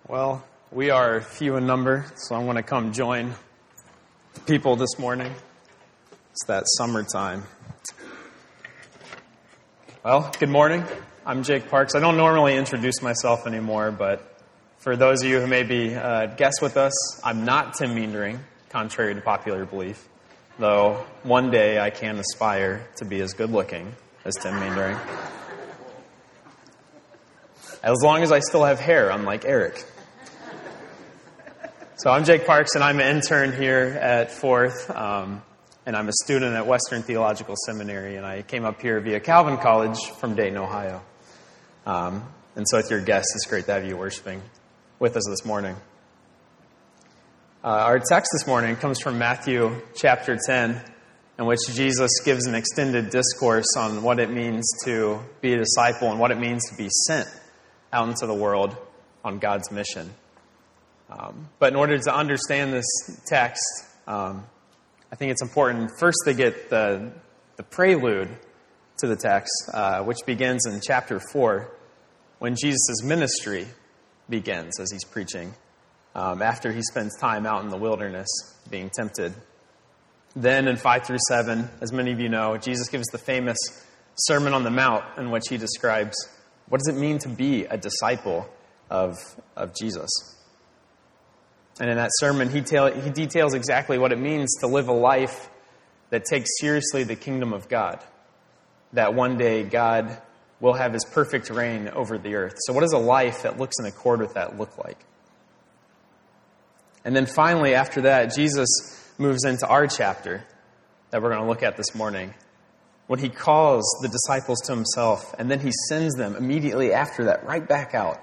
Well, we are few in number, so I'm going to come join the people this morning. It's that summertime. Well, good morning. I'm Jake Parks. I don't normally introduce myself anymore, but for those of you who may be guests with us, I'm not Tim Meendering, contrary to popular belief, though one day I can aspire to be as good-looking as Tim Meendering. As long as I still have hair, unlike Eric. So I'm Jake Parks, and I'm an intern here at Fourth, and I'm a student at Western Theological Seminary, and I came up here via Calvin College from Dayton, Ohio. And so with your guests, it's great to have you worshiping with us this morning. Our text this morning comes from Matthew chapter 10, in which Jesus gives an extended discourse on what it means to be a disciple and what it means to be sent out into the world on God's mission. But in order to understand this text, I think it's important first to get the prelude to the text, which begins in chapter 4, when Jesus' ministry begins as he's preaching, after he spends time out in the wilderness being tempted. Then in 5 through 7, as many of you know, Jesus gives the famous Sermon on the Mount in which he describes what does it mean to be a disciple of Jesus. And in that sermon, he details exactly what it means to live a life that takes seriously the kingdom of God. That one day God will have his perfect reign over the earth. So what does a life that looks in accord with that look like? And then finally, after that, Jesus moves into our chapter that we're going to look at this morning, when he calls the disciples to himself, and then he sends them immediately after that right back out.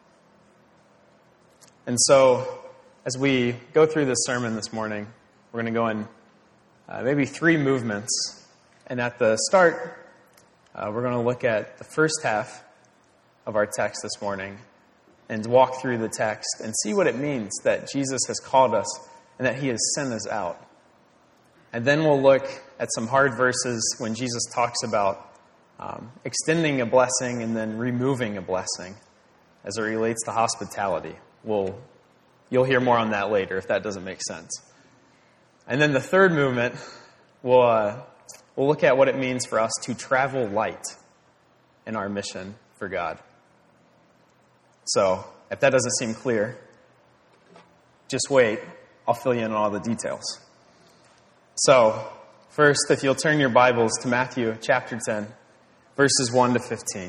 And so, as we go through this sermon this morning, we're going to go in maybe 3 movements. And at the start, we're going to look at the first half of our text this morning and walk through the text and see what it means that Jesus has called us and that he has sent us out. And then we'll look at some hard verses when Jesus talks about extending a blessing and then removing a blessing as it relates to hospitality. You'll hear more on that later if that doesn't make sense. And then the third movement, we'll look at what it means for us to travel light in our mission for God. So, if that doesn't seem clear, just wait. I'll fill you in on all the details. So, first, if you'll turn your Bibles to Matthew chapter 10, verses 1 to 15.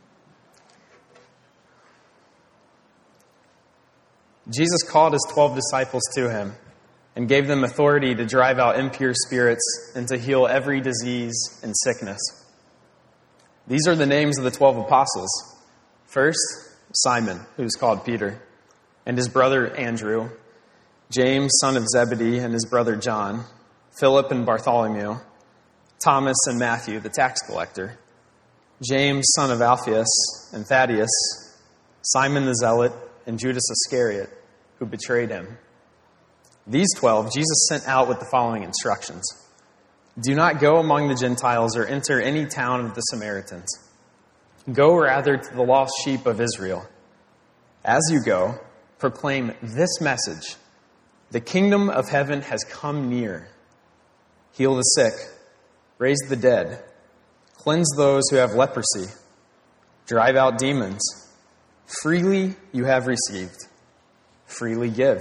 Jesus called his 12 disciples to him and gave them authority to drive out impure spirits and to heal every disease and sickness. These are the names of the 12 apostles. First, Simon, who's called Peter, and his brother Andrew, James, son of Zebedee, and his brother John, Philip and Bartholomew, Thomas and Matthew, the tax collector, James, son of Alphaeus, and Thaddeus, Simon the Zealot, and Judas Iscariot, who betrayed him. These 12 Jesus sent out with the following instructions. Do not go among the Gentiles or enter any town of the Samaritans. Go rather to the lost sheep of Israel. As you go, proclaim this message. The kingdom of heaven has come near. Heal the sick, raise the dead, cleanse those who have leprosy, drive out demons. Freely you have received, freely give.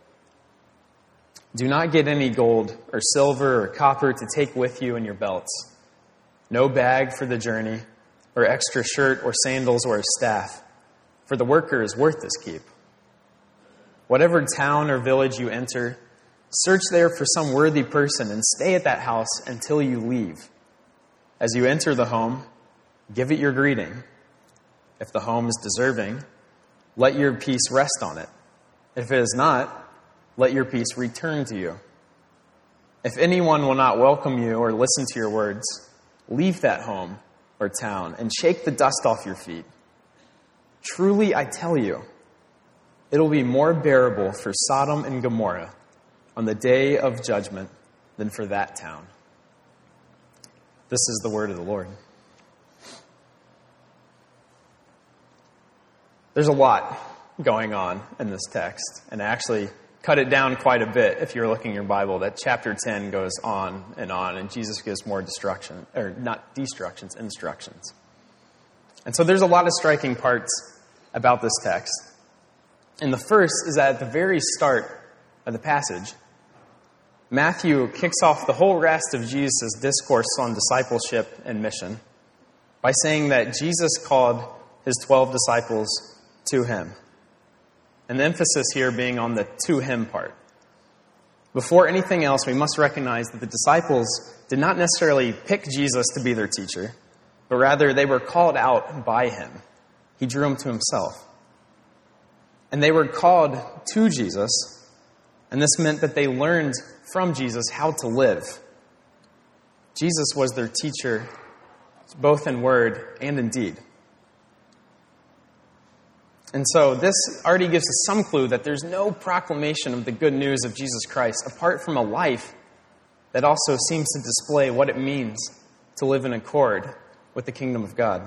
Do not get any gold or silver or copper to take with you in your belts. No bag for the journey, or extra shirt or sandals or a staff, for the worker is worth his keep. Whatever town or village you enter, search there for some worthy person and stay at that house until you leave. As you enter the home, give it your greeting. If the home is deserving, let your peace rest on it. If it is not, let your peace return to you. If anyone will not welcome you or listen to your words, leave that home or town and shake the dust off your feet. Truly, I tell you, it will be more bearable for Sodom and Gomorrah on the day of judgment than for that town. This is the word of the Lord. There's a lot going on in this text, and actually cut it down quite a bit if you're looking at your Bible. That chapter 10 goes on, and Jesus gives more instructions. And so there's a lot of striking parts about this text. And the first is that at the very start of the passage, Matthew kicks off the whole rest of Jesus' discourse on discipleship and mission by saying that Jesus called his 12 disciples to him. And the emphasis here being on the to him part. Before anything else, we must recognize that the disciples did not necessarily pick Jesus to be their teacher, but rather they were called out by him. He drew them to himself. And they were called to Jesus, and this meant that they learned from Jesus how to live. Jesus was their teacher, both in word and in deed. And so this already gives us some clue that there's no proclamation of the good news of Jesus Christ apart from a life that also seems to display what it means to live in accord with the kingdom of God.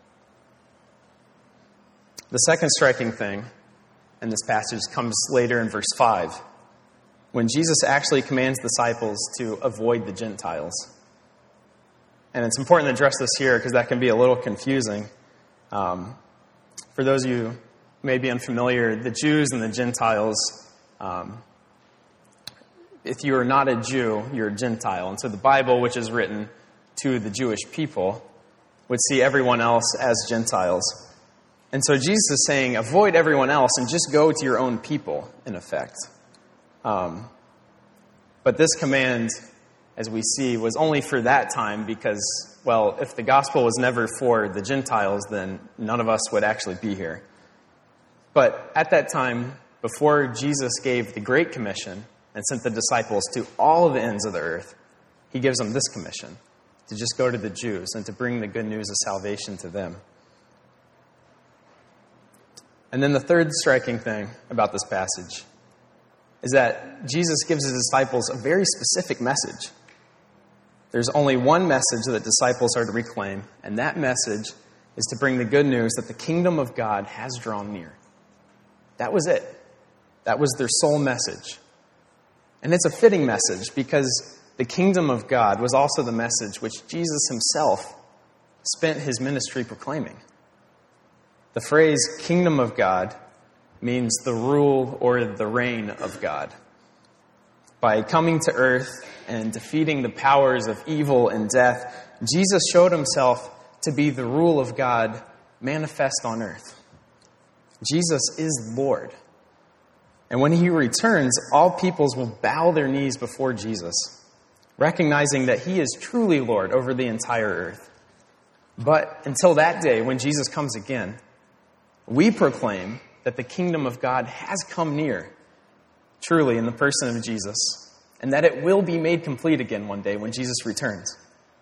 The second striking thing in this passage comes later in verse 5, when Jesus actually commands disciples to avoid the Gentiles. And it's important to address this here because that can be a little confusing. For those of you who may be unfamiliar, the Jews and the Gentiles, if you are not a Jew, you're a Gentile. And so the Bible, which is written to the Jewish people, would see everyone else as Gentiles. And so Jesus is saying, avoid everyone else and just go to your own people, in effect. But this command, as we see, was only for that time because, well, if the gospel was never for the Gentiles, then none of us would actually be here. But at that time, before Jesus gave the Great Commission and sent the disciples to all of the ends of the earth, he gives them this commission, to just go to the Jews and to bring the good news of salvation to them. And then the third striking thing about this passage is that Jesus gives his disciples a very specific message. There's only one message that disciples are to reclaim, and that message is to bring the good news that the kingdom of God has drawn near. That was it. That was their sole message. And it's a fitting message because the kingdom of God was also the message which Jesus himself spent his ministry proclaiming. The phrase kingdom of God means the rule or the reign of God. By coming to earth and defeating the powers of evil and death, Jesus showed himself to be the rule of God manifest on earth. Jesus is Lord. And when he returns, all peoples will bow their knees before Jesus, recognizing that he is truly Lord over the entire earth. But until that day, when Jesus comes again, we proclaim that the kingdom of God has come near, truly in the person of Jesus, and that it will be made complete again one day when Jesus returns.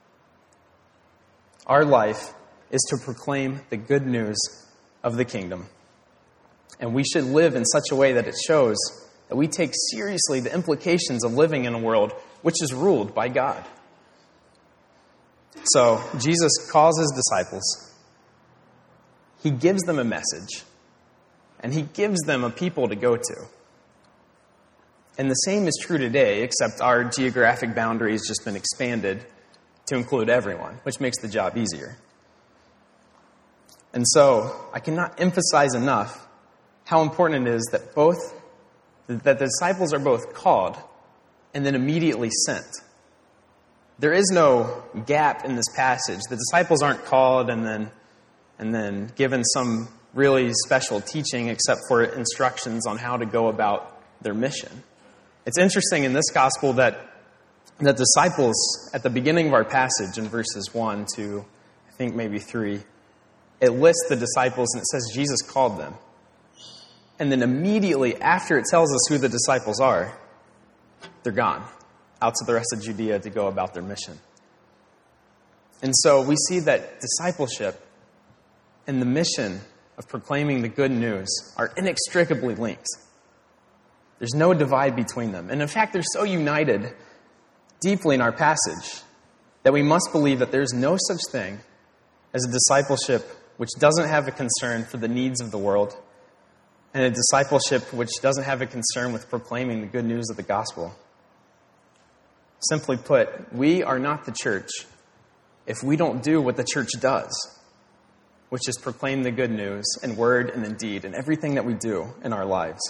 Our life is to proclaim the good news of the kingdom. And we should live in such a way that it shows that we take seriously the implications of living in a world which is ruled by God. So, Jesus calls his disciples. He gives them a message. And he gives them a people to go to. And the same is true today, except our geographic boundary has just been expanded to include everyone, which makes the job easier. And so, I cannot emphasize enough how important it is that the disciples are both called and then immediately sent. There is no gap in this passage. The disciples aren't called and then given some really special teaching except for instructions on how to go about their mission. It's interesting in this gospel that the disciples, at the beginning of our passage in verses 1 to, I think, maybe 3, it lists the disciples and it says Jesus called them. And then immediately after it tells us who the disciples are, they're gone out to the rest of Judea to go about their mission. And so we see that discipleship and the mission of proclaiming the good news are inextricably linked. There's no divide between them. And in fact, they're so united deeply in our passage that we must believe that there's no such thing as a discipleship which doesn't have a concern for the needs of the world, and a discipleship which doesn't have a concern with proclaiming the good news of the gospel. Simply put, we are not the church if we don't do what the church does, which is proclaim the good news in word and in deed in everything that we do in our lives.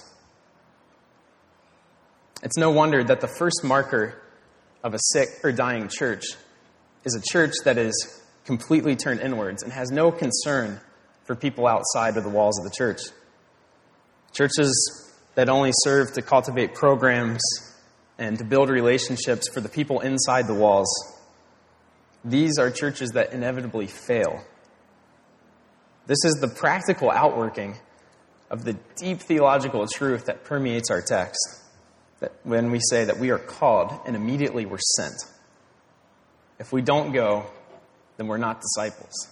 It's no wonder that the first marker of a sick or dying church is a church that is completely turned inwards and has no concern for people outside of the walls of the church. Churches that only serve to cultivate programs and to build relationships for the people inside the walls, these are churches that inevitably fail. This is the practical outworking of the deep theological truth that permeates our text, that when we say that we are called and immediately we're sent. If we don't go, then we're not disciples.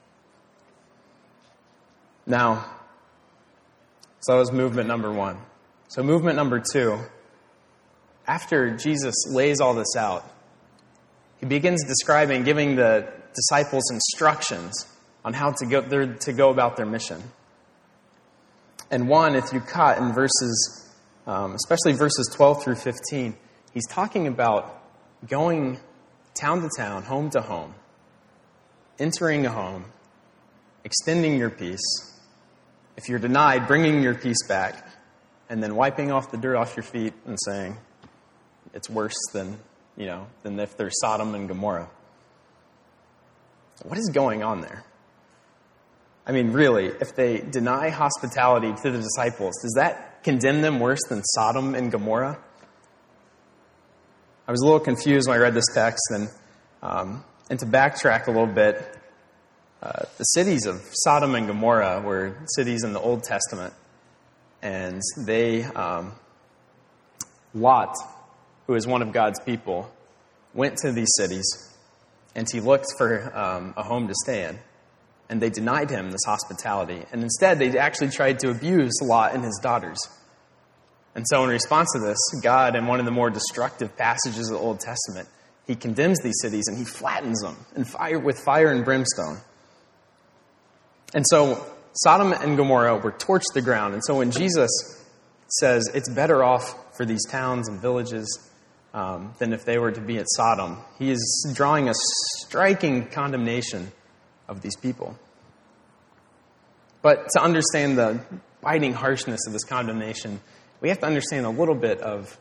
Now, so that was movement number 1. So movement number 2, after Jesus lays all this out, he begins describing, giving the disciples instructions on how to go about their mission. And one, if you caught in verses, especially verses 12 through 15, he's talking about going town to town, home to home, entering a home, extending your peace. If you're denied, bringing your peace back, and then wiping off the dirt off your feet and saying, it's worse than if there's Sodom and Gomorrah. What is going on there? I mean, really, if they deny hospitality to the disciples, does that condemn them worse than Sodom and Gomorrah? I was a little confused when I read this text, and to backtrack a little bit, the cities of Sodom and Gomorrah were cities in the Old Testament, and they, Lot, who is one of God's people, went to these cities, and he looked for a home to stay in. And they denied him this hospitality. And instead, they actually tried to abuse Lot and his daughters. And so in response to this, God, in one of the more destructive passages of the Old Testament, he condemns these cities and he flattens them with fire and brimstone. And so Sodom and Gomorrah were torched to the ground. And so when Jesus says it's better off for these towns and villages than if they were to be at Sodom, he is drawing a striking condemnation of these people. But to understand the biting harshness of this condemnation, we have to understand a little bit of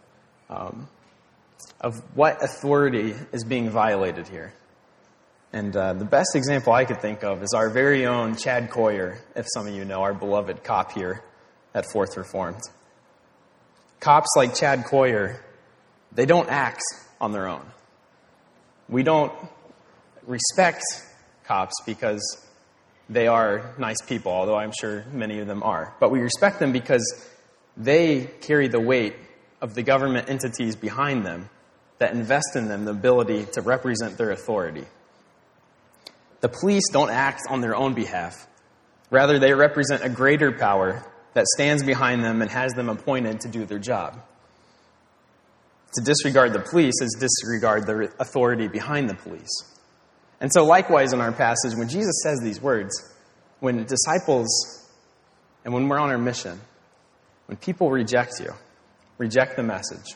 what authority is being violated here. And the best example I could think of is our very own Chad Coyer, if some of you know, our beloved cop here at Fourth Reformed. Cops like Chad Coyer, they don't act on their own. We don't respect cops because they are nice people, although I'm sure many of them are. But we respect them because they carry the weight of the government entities behind them that invest in them the ability to represent their authority. The police don't act on their own behalf. Rather, they represent a greater power that stands behind them and has them appointed to do their job. To disregard the police is disregard the authority behind the police. And so likewise in our passage, when Jesus says these words, when disciples, and when we're on our mission, when people reject you, reject the message,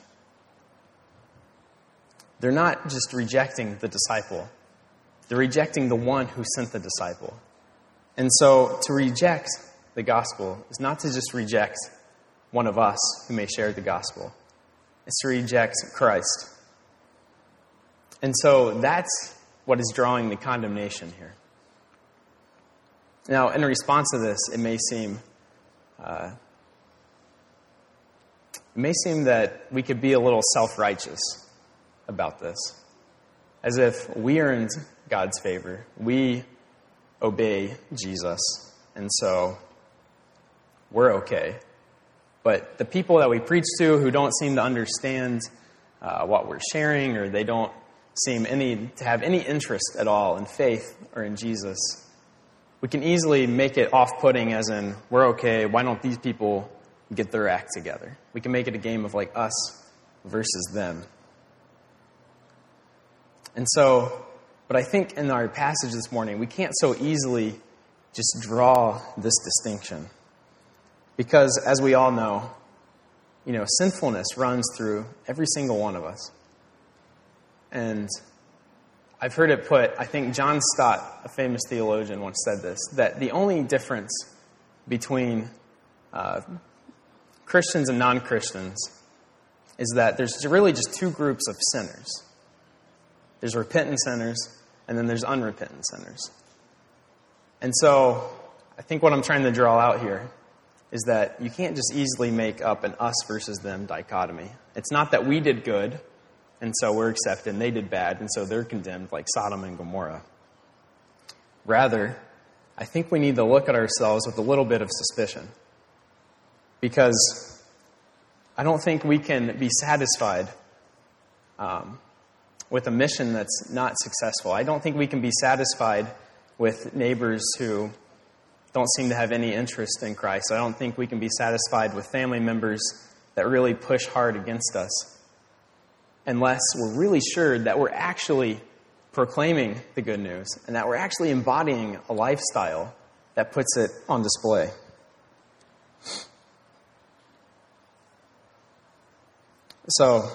they're not just rejecting the disciple, they're rejecting the one who sent the disciple. And so to reject the gospel is not to just reject one of us who may share the gospel. It's to reject Christ. And so that's what is drawing the condemnation here. Now, in response to this, it may seem that we could be a little self-righteous about this, as if we earned God's favor, we obey Jesus, and so we're okay. But the people that we preach to who don't seem to understand what we're sharing, or they don't seem to have any interest at all in faith or in Jesus, we can easily make it off-putting as in, we're okay, why don't these people get their act together? We can make it a game of like us versus them. And so, but I think in our passage this morning, we can't so easily just draw this distinction. Because, as we all know, sinfulness runs through every single one of us. And I've heard it put, I think John Stott, a famous theologian, once said this, that the only difference between Christians and non-Christians is that there's really just two groups of sinners. There's repentant sinners, and then there's unrepentant sinners. And so, I think what I'm trying to draw out here is that you can't just easily make up an us versus them dichotomy. It's not that we did good, and so we're accepted, and they did bad, and so they're condemned like Sodom and Gomorrah. Rather, I think we need to look at ourselves with a little bit of suspicion. Because I don't think we can be satisfied with a mission that's not successful. I don't think we can be satisfied with neighbors who don't seem to have any interest in Christ. I don't think we can be satisfied with family members that really push hard against us unless we're really sure that we're actually proclaiming the good news and that we're actually embodying a lifestyle that puts it on display. So,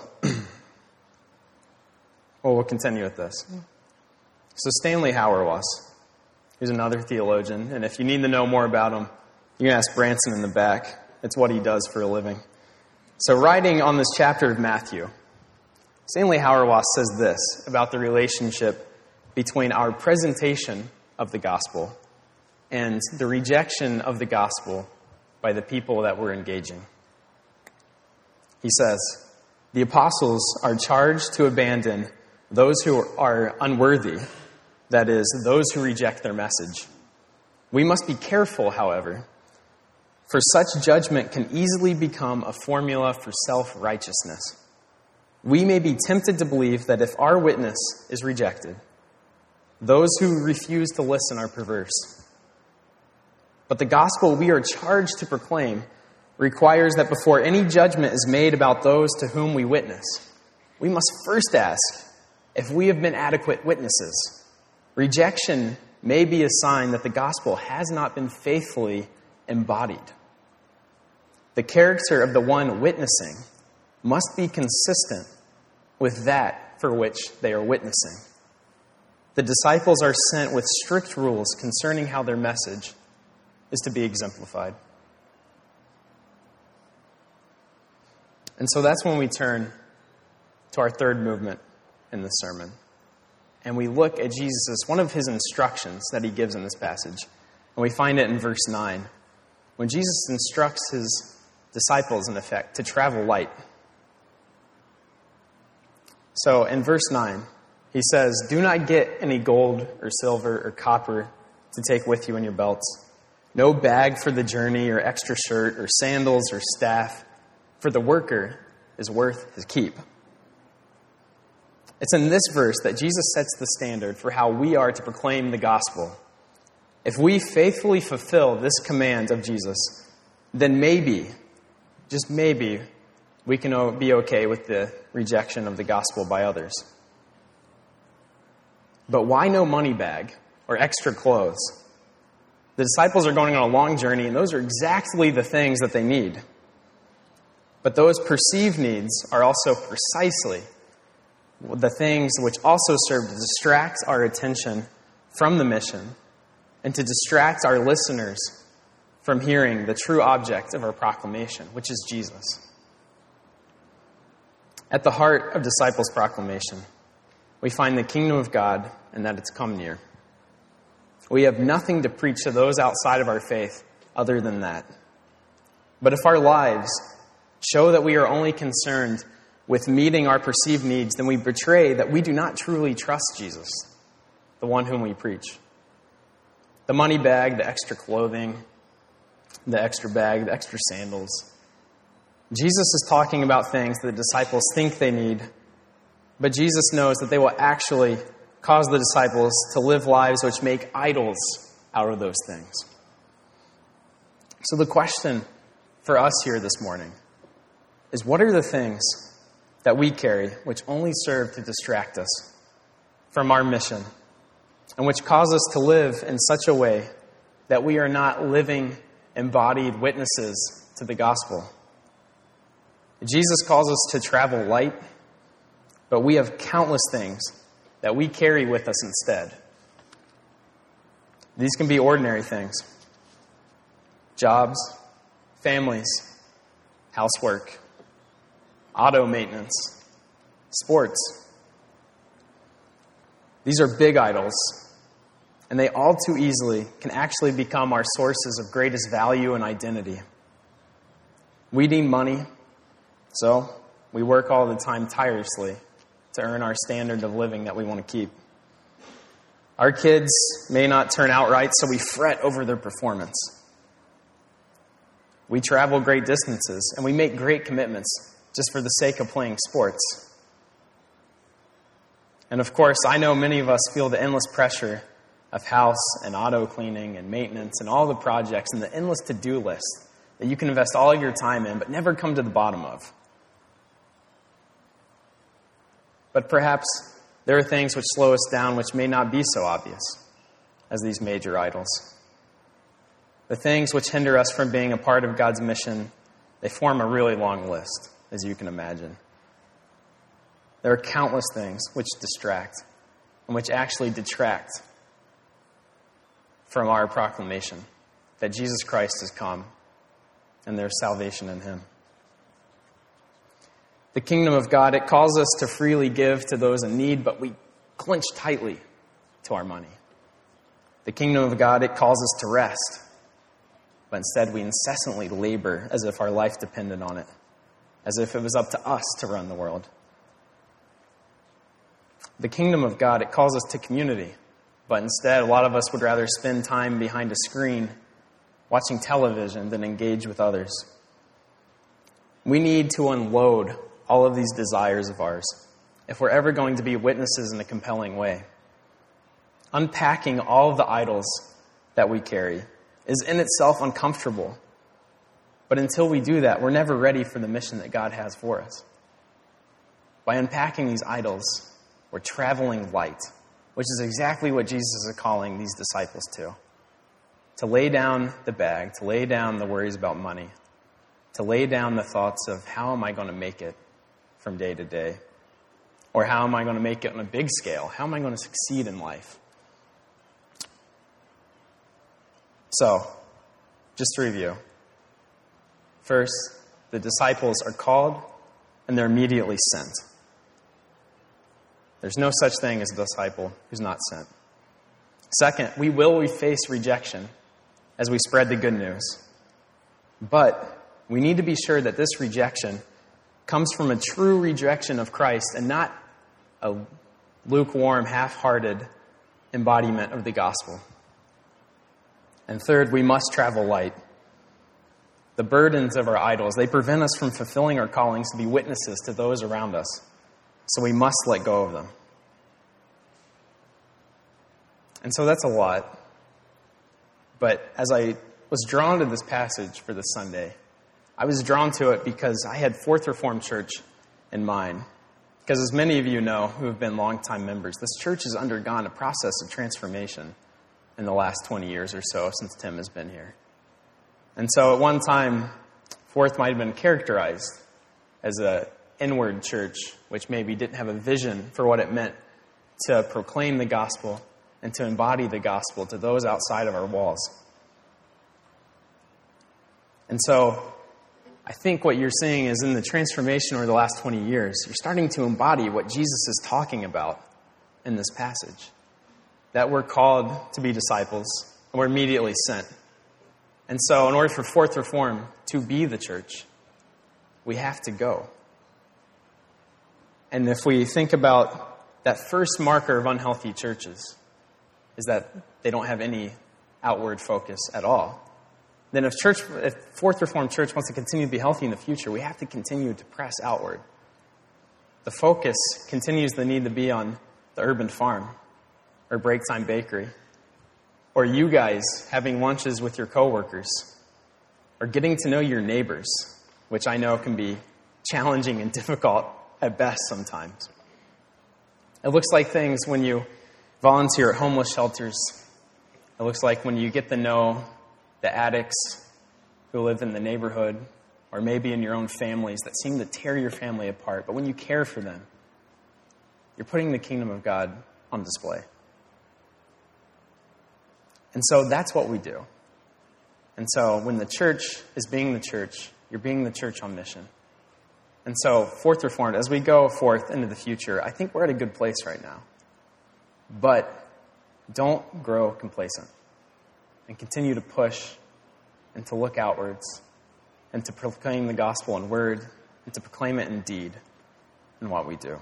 we'll continue with this. So Stanley Hauerwas, who's another theologian, and if you need to know more about him, you can ask Branson in the back. It's what he does for a living. So writing on this chapter of Matthew, Stanley Hauerwas says this about the relationship between our presentation of the gospel and the rejection of the gospel by the people that we're engaging. He says, "The apostles are charged to abandon those who are unworthy, that is, those who reject their message. We must be careful, however, for such judgment can easily become a formula for self-righteousness. We may be tempted to believe that if our witness is rejected, those who refuse to listen are perverse. But the gospel we are charged to proclaim requires that before any judgment is made about those to whom we witness, we must first ask if we have been adequate witnesses. Rejection may be a sign that the gospel has not been faithfully embodied. The character of the one witnessing must be consistent with that for which they are witnessing. The disciples are sent with strict rules concerning how their message is to be exemplified." And so that's when we turn to our third movement in this sermon. And we look at Jesus, one of his instructions that he gives in this passage. And we find it in verse 9. When Jesus instructs his disciples, in effect, to travel light. So in verse 9, he says, "Do not get any gold or silver or copper to take with you in your belts. No bag for the journey or extra shirt or sandals or staff, for the worker is worth his keep." It's in this verse that Jesus sets the standard for how we are to proclaim the gospel. If we faithfully fulfill this command of Jesus, then maybe, just maybe, we can be okay with the rejection of the gospel by others. But why no money bag or extra clothes? The disciples are going on a long journey, and those are exactly the things that they need. But those perceived needs are also precisely the things which also serve to distract our attention from the mission and to distract our listeners from hearing the true object of our proclamation, which is Jesus. At the heart of disciples' proclamation, we find the kingdom of God and that it's come near. We have nothing to preach to those outside of our faith other than that. But if our lives show that we are only concerned with meeting our perceived needs, then we betray that we do not truly trust Jesus, the one whom we preach. The money bag, the extra clothing, the extra bag, the extra sandals. Jesus is talking about things that the disciples think they need, but Jesus knows that they will actually cause the disciples to live lives which make idols out of those things. So the question for us here this morning is, what are the things that we carry which only serve to distract us from our mission and which cause us to live in such a way that we are not living embodied witnesses to the gospel. Jesus calls us to travel light, but we have countless things that we carry with us instead. These can be ordinary things: jobs, families, housework, auto maintenance, sports. These are big idols, and they all too easily can actually become our sources of greatest value and identity. We need money, so we work all the time tirelessly to earn our standard of living that we want to keep. Our kids may not turn out right, so we fret over their performance. We travel great distances, and we make great commitments just for the sake of playing sports. And of course, I know many of us feel the endless pressure of house and auto cleaning and maintenance and all the projects and the endless to-do list that you can invest all your time in but never come to the bottom of. But perhaps there are things which slow us down which may not be so obvious as these major idols. The things which hinder us from being a part of God's mission, they form a really long list, as you can imagine. There are countless things which distract and which actually detract from our proclamation that Jesus Christ has come and there's salvation in Him. The kingdom of God, it calls us to freely give to those in need, but we clinch tightly to our money. The kingdom of God, it calls us to rest, but instead we incessantly labor as if our life depended on it, as if it was up to us to run the world. The kingdom of God, it calls us to community, but instead a lot of us would rather spend time behind a screen watching television than engage with others. We need to unload all of these desires of ours if we're ever going to be witnesses in a compelling way. Unpacking all of the idols that we carry is in itself uncomfortable. But until we do that, we're never ready for the mission that God has for us. By unpacking these idols, we're traveling light, which is exactly what Jesus is calling these disciples to. To lay down the bag, to lay down the worries about money, to lay down the thoughts of how am I going to make it from day to day? Or how am I going to make it on a big scale? How am I going to succeed in life? So, just to review. First, the disciples are called and they're immediately sent. There's no such thing as a disciple who's not sent. Second, we face rejection as we spread the good news. But we need to be sure that this rejection comes from a true rejection of Christ and not a lukewarm, half-hearted embodiment of the gospel. And third, we must travel light. The burdens of our idols, they prevent us from fulfilling our callings to be witnesses to those around us. So we must let go of them. And so that's a lot. But as I was drawn to this passage for this Sunday, I was drawn to it because I had Fourth Reformed Church in mind. Because as many of you know who have been longtime members, this church has undergone a process of transformation in the last 20 years or so since Tim has been here. And so at one time, Fourth might have been characterized as an inward church, which maybe didn't have a vision for what it meant to proclaim the gospel and to embody the gospel to those outside of our walls. And so I think what you're seeing is in the transformation over the last 20 years, you're starting to embody what Jesus is talking about in this passage. That we're called to be disciples, and we're immediately sent. And so in order for Fourth Reform to be the church, we have to go. And if we think about that first marker of unhealthy churches, is that they don't have any outward focus at all. Then if Fourth Reformed Church wants to continue to be healthy in the future, we have to continue to press outward. The focus continues to need to be on the urban farm or break time bakery, or you guys having lunches with your coworkers, or getting to know your neighbors, which I know can be challenging and difficult at best sometimes. It looks like things when you volunteer at homeless shelters. It looks like when you get to know the addicts who live in the neighborhood or maybe in your own families that seem to tear your family apart. But when you care for them, you're putting the kingdom of God on display. And so that's what we do. And so when the church is being the church, you're being the church on mission. And so, Fourth Reformed, as we go forth into the future, I think we're at a good place right now. But don't grow complacent. And continue to push and to look outwards and to proclaim the gospel in word and to proclaim it in deed in what we do.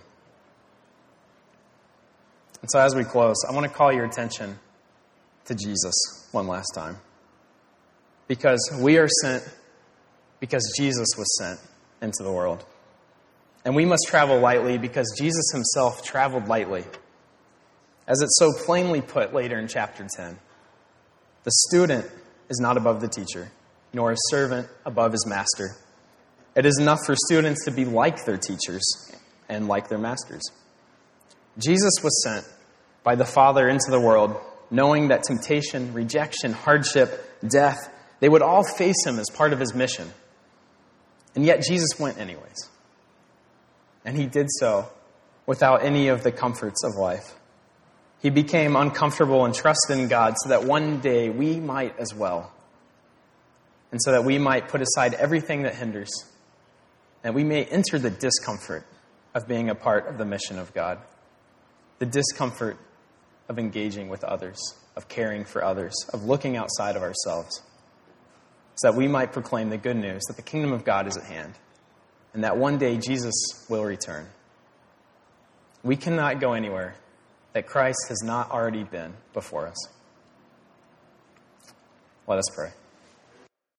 And so as we close, I want to call your attention to Jesus one last time. Because we are sent because Jesus was sent into the world. And we must travel lightly because Jesus himself traveled lightly. As it's so plainly put later in chapter 10, the student is not above the teacher, nor a servant above his master. It is enough for students to be like their teachers and like their masters. Jesus was sent by the Father into the world, knowing that temptation, rejection, hardship, death, they would all face him as part of his mission. And yet Jesus went anyways. And he did so without any of the comforts of life. He became uncomfortable and trusted in God so that one day we might as well. And so that we might put aside everything that hinders. And we may enter the discomfort of being a part of the mission of God. The discomfort of engaging with others, of caring for others, of looking outside of ourselves. So that we might proclaim the good news that the kingdom of God is at hand. And that one day Jesus will return. We cannot go anywhere that Christ has not already been before us. Let us pray.